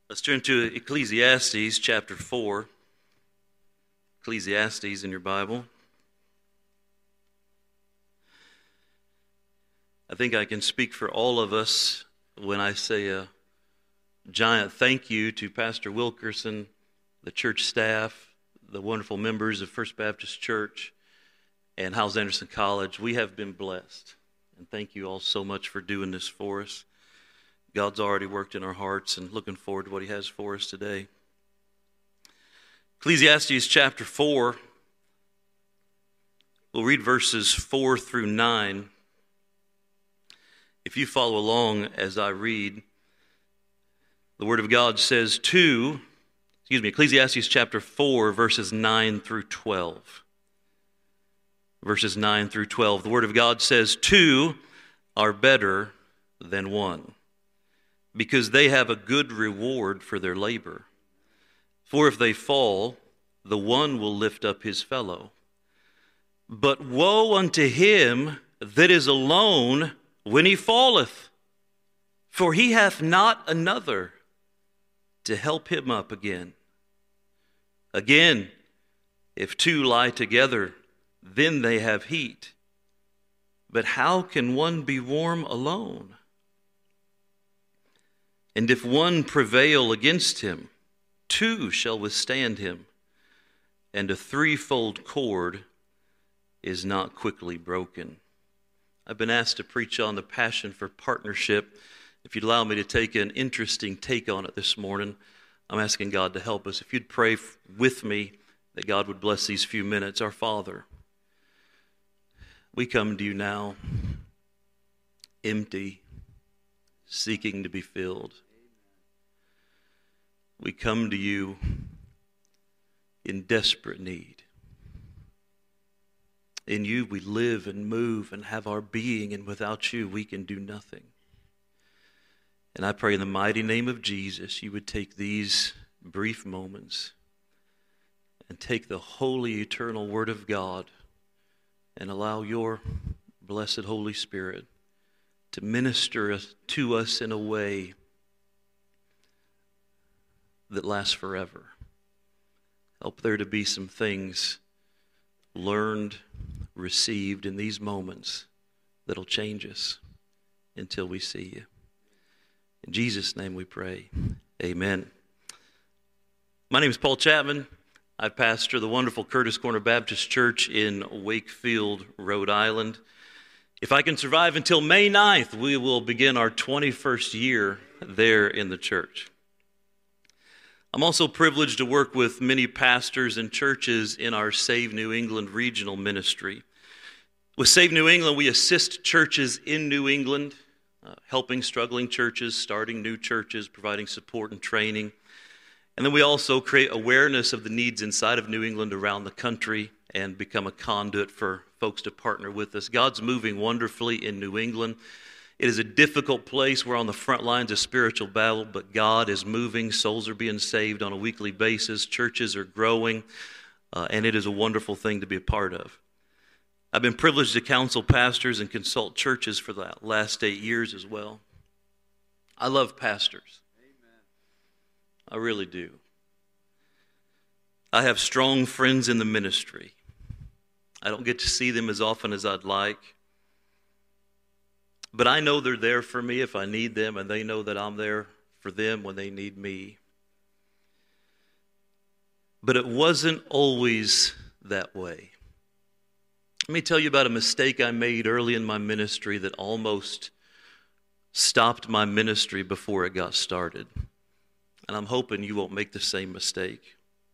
Let's turn to Ecclesiastes chapter 4. Ecclesiastes in your Bible. I think I can speak for all of us when I say a giant thank you to Pastor Wilkerson, the church staff, the wonderful members of First Baptist Church, and Hyles-Anderson College. We have been blessed. And thank you all so much for doing this for us. God's already worked in our hearts and looking forward to what He has for us today. Ecclesiastes chapter 4, we'll read verses 4 through 9. If you follow along as I read, the Word of God says Ecclesiastes chapter 4, verses 9 through 12. Verses 9 through 12. The Word of God says, 2 are better than 1, because they have a good reward for their labor. For if they fall, the one will lift up his fellow. But woe unto him that is alone when he falleth, for he hath not another to help him up again. Again, if two lie together, then they have heat. But how can one be warm alone? And if one prevail against him, 2 shall withstand him, and a threefold cord is not quickly broken. I've been asked to preach on the passion for partnership. If you'd allow me to take an interesting take on it this morning, I'm asking God to help us. If you'd pray with me that God would bless these few minutes. Our Father, we come to you now, empty, seeking to be filled. We come to you in desperate need. In you we live and move and have our being, and without you we can do nothing. And I pray in the mighty name of Jesus, you would take these brief moments and take the holy, eternal Word of God and allow your blessed Holy Spirit to minister to us in a way that lasts forever. Help there to be some things learned, received in these moments that'll change us until we see you. In Jesus' name we pray. Amen. My name is Paul Chapman. I pastor the wonderful Curtis Corner Baptist Church in Wakefield, Rhode Island. If I can survive until May 9th, we will begin our 21st year there in the church. I'm also privileged to work with many pastors and churches in our Save New England regional ministry. With Save New England, we assist churches in New England, helping struggling churches, starting new churches, providing support and training. And then we also create awareness of the needs inside of New England around the country and become a conduit for folks to partner with us. God's moving wonderfully in New England. It is a difficult place. We're on the front lines of spiritual battle, but God is moving. Souls are being saved on a weekly basis. Churches are growing, and it is a wonderful thing to be a part of. I've been privileged to counsel pastors and consult churches for the last 8 years as well. I love pastors. Amen. I really do. I have strong friends in the ministry. I don't get to see them as often as I'd like. But I know they're there for me if I need them, and they know that I'm there for them when they need me. But it wasn't always that way. Let me tell you about a mistake I made early in my ministry that almost stopped my ministry before it got started. And I'm hoping you won't make the same mistake.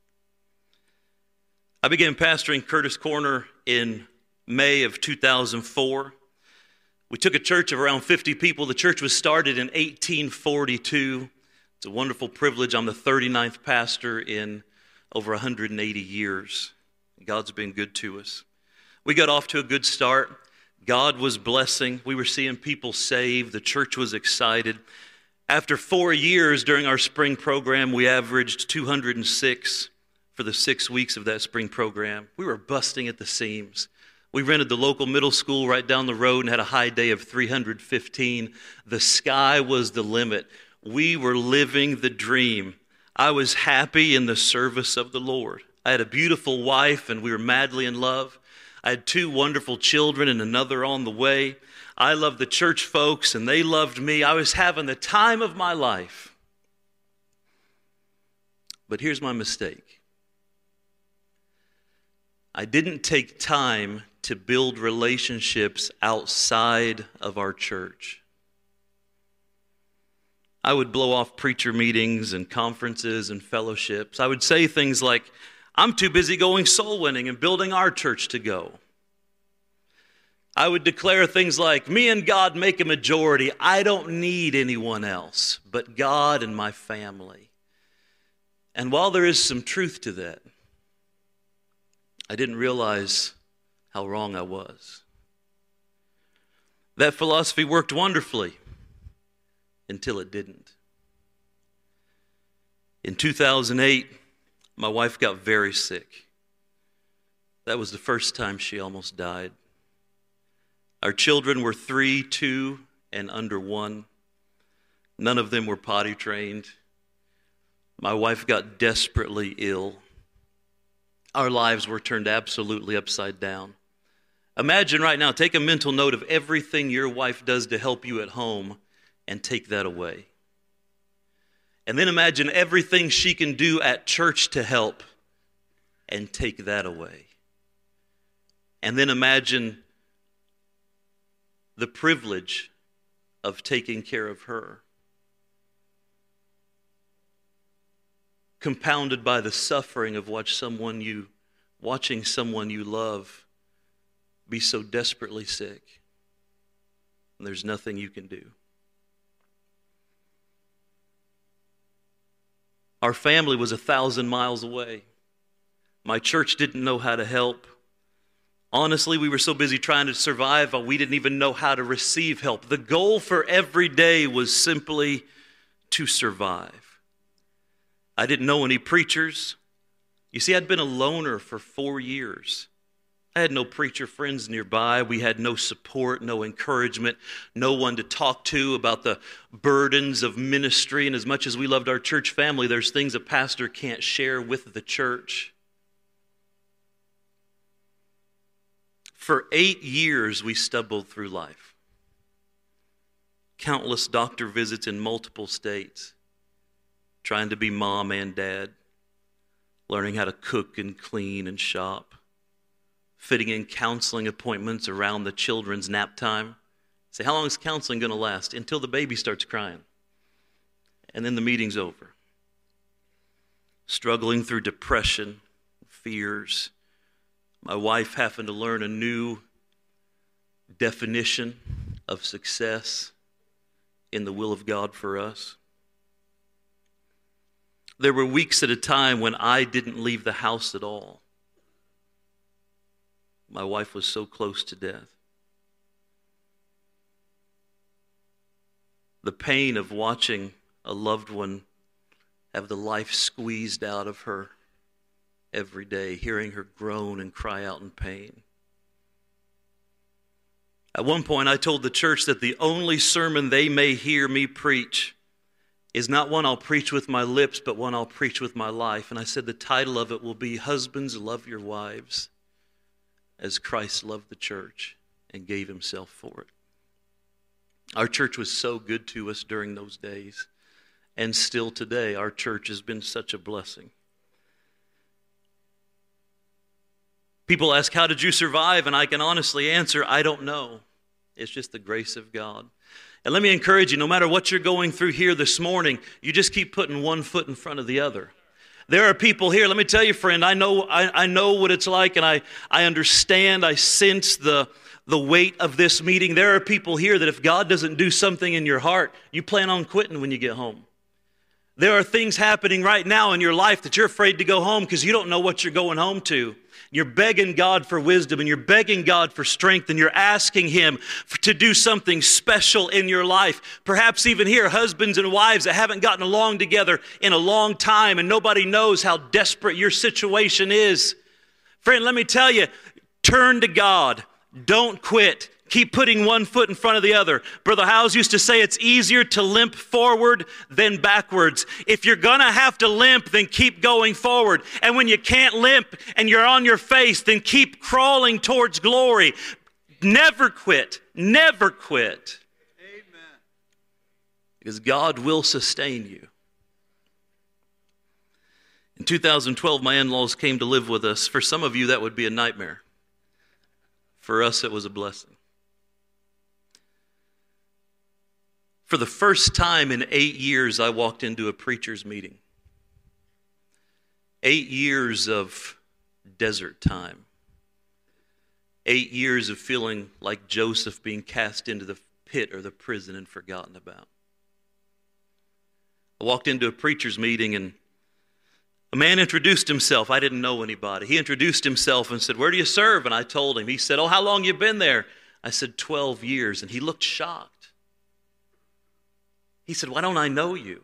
I began pastoring Curtis Corner in May of 2004. We took a church of around 50 people. The church was started in 1842. It's a wonderful privilege. I'm the 39th pastor in over 180 years. God's been good to us. We got off to a good start. God was blessing. We were seeing people saved. The church was excited. After 4 years during our spring program, we averaged 206 for the 6 weeks of that spring program. We were busting at the seams. We rented the local middle school right down the road and had a high day of 315. The sky was the limit. we were living the dream. I was happy in the service of the Lord. I had a beautiful wife, and we were madly in love. I had 2 wonderful children and another on the way. I loved the church folks, and they loved me. I was having the time of my life. But here's my mistake. I didn't take time to build relationships outside of our church. I would blow off preacher meetings and conferences and fellowships. I would say things like, I'm too busy going soul winning and building our church to go. I would declare things like, me and God make a majority. I don't need anyone else but God and my family. And while there is some truth to that, I didn't realize how wrong I was. That philosophy worked wonderfully until it didn't. In 2008, my wife got very sick. That was the first time she almost died. Our children were 3, 2, and under 1. None of them were potty trained. My wife got desperately ill. Our lives were turned absolutely upside down. Imagine right now, take a mental note of everything your wife does to help you at home and take that away. And then imagine everything she can do at church to help and take that away. And then imagine the privilege of taking care of her, compounded by the suffering of watching someone you love be so desperately sick, and there's nothing you can do. Our family was 1,000 miles away. My church didn't know how to help. Honestly, we were so busy trying to survive, we didn't even know how to receive help. The goal for every day was simply to survive. I didn't know any preachers. You see, I'd been a loner for 4 years. I had no preacher friends nearby. We had no support, no encouragement, no one to talk to about the burdens of ministry. And as much as we loved our church family, there's things a pastor can't share with the church. For 8 years, we stumbled through life. Countless doctor visits in multiple states, trying to be mom and dad, learning how to cook and clean and shop, fitting in counseling appointments around the children's nap time. Say, how long is counseling going to last? Until the baby starts crying. And then the meeting's over. Struggling through depression, fears. My wife having to learn a new definition of success in the will of God for us. There were weeks at a time when I didn't leave the house at all. My wife was so close to death. The pain of watching a loved one have the life squeezed out of her every day, hearing her groan and cry out in pain. At one point, I told the church that the only sermon they may hear me preach is not one I'll preach with my lips, but one I'll preach with my life. And I said the title of it will be, Husbands, Love Your Wives as Christ loved the church and gave himself for it. Our church was so good to us during those days. And still today, our church has been such a blessing. People ask, how did you survive? And I can honestly answer, I don't know. It's just the grace of God. And let me encourage you, no matter what you're going through here this morning, you just keep putting one foot in front of the other. There are people here, let me tell you, friend, I know what it's like, and I understand, I sense the weight of this meeting. There are people here that if God doesn't do something in your heart, you plan on quitting when you get home. There are things happening right now in your life that you're afraid to go home because you don't know what you're going home to. You're begging God for wisdom, and you're begging God for strength, and you're asking Him to do something special in your life. Perhaps even here, husbands and wives that haven't gotten along together in a long time, and nobody knows how desperate your situation is. Friend, let me tell you, turn to God. Don't quit. Keep putting one foot in front of the other. Brother Howes used to say it's easier to limp forward than backwards. If you're going to have to limp, then keep going forward. And when you can't limp and you're on your face, then keep crawling towards glory. Never quit. Never quit. Amen. Because God will sustain you. In 2012, my in-laws came to live with us. For some of you, that would be a nightmare. For us, it was a blessing. For the first time in 8 years, I walked into a preacher's meeting. 8 years of desert time. 8 years of feeling like Joseph being cast into the pit or the prison and forgotten about. I walked into a preacher's meeting and a man introduced himself. I didn't know anybody. He introduced himself and said, "Where do you serve?" And I told him. He said, "Oh, how long you been there?" I said, 12 years. And he looked shocked. He said, "Why don't I know you?"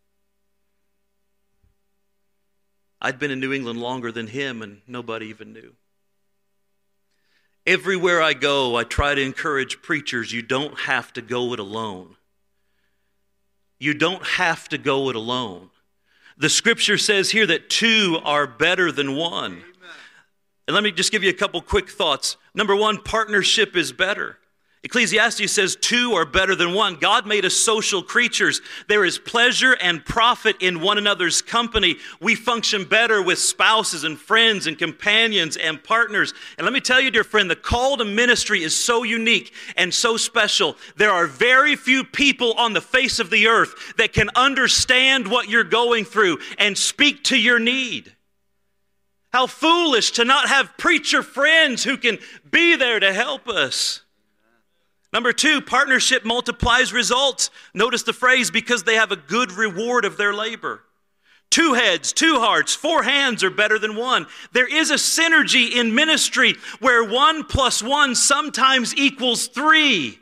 I'd been in New England longer than him, and nobody even knew. Everywhere I go, I try to encourage preachers, you don't have to go it alone. You don't have to go it alone. The scripture says here that two are better than one. Amen. And let me just give you a couple quick thoughts. Number one, partnership is better. Ecclesiastes says two are better than one. God made us social creatures. There is pleasure and profit in one another's company. We function better with spouses and friends and companions and partners. And let me tell you, dear friend, the call to ministry is so unique and so special. There are very few people on the face of the earth that can understand what you're going through and speak to your need. How foolish to not have preacher friends who can be there to help us. Number two, partnership multiplies results. Notice the phrase, because they have a good reward of their labor. 2 heads, 2 hearts, 4 hands are better than one. There is a synergy in ministry where 1 + 1 sometimes equals 3.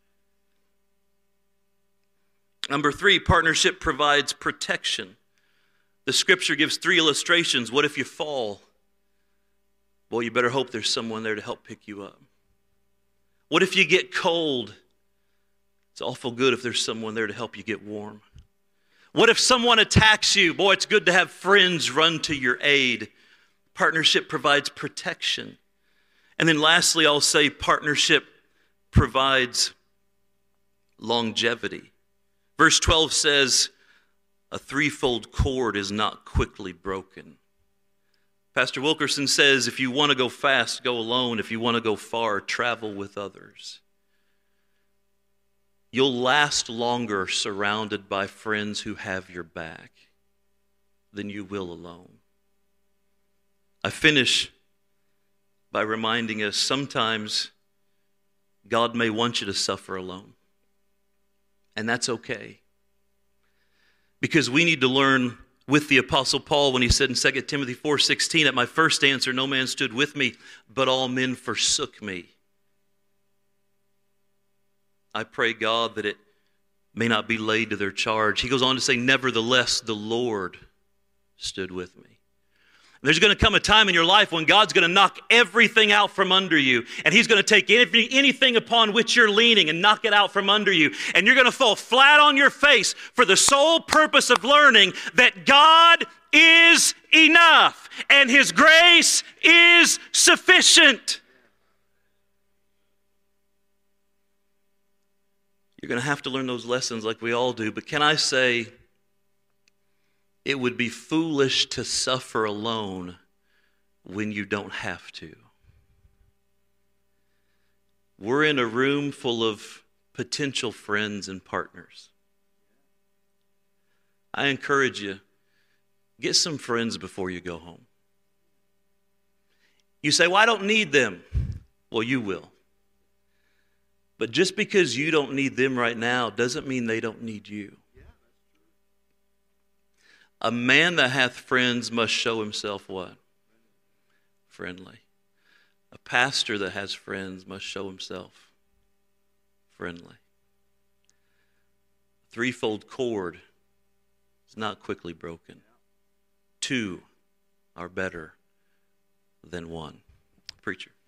Number 3, partnership provides protection. The scripture gives 3 illustrations. What if you fall? Well, you better hope there's someone there to help pick you up. What if you get cold? It's awful good if there's someone there to help you get warm. What if someone attacks you? Boy, it's good to have friends run to your aid. Partnership provides protection. And then lastly, I'll say partnership provides longevity. Verse 12 says, a threefold cord is not quickly broken. Pastor Wilkerson says, if you want to go fast, go alone. If you want to go far, travel with others. You'll last longer surrounded by friends who have your back than you will alone. I finish by reminding us sometimes God may want you to suffer alone. And that's okay. Because we need to learn with the Apostle Paul when he said in 2 Timothy 4:16, at my first answer, no man stood with me, but all men forsook me. I pray, God, that it may not be laid to their charge. He goes on to say, nevertheless, the Lord stood with me. There's going to come a time in your life when God's going to knock everything out from under you. And he's going to take anything upon which you're leaning and knock it out from under you. And you're going to fall flat on your face for the sole purpose of learning that God is enough and his grace is sufficient. You're going to have to learn those lessons like we all do. But can I say, it would be foolish to suffer alone when you don't have to. We're in a room full of potential friends and partners. I encourage you, get some friends before you go home. You say, well, I don't need them. Well, you will. But just because you don't need them right now doesn't mean they don't need you. A man that hath friends must show himself what? Friendly. A pastor that has friends must show himself friendly. Threefold cord is not quickly broken. 2 are better than 1. Preacher.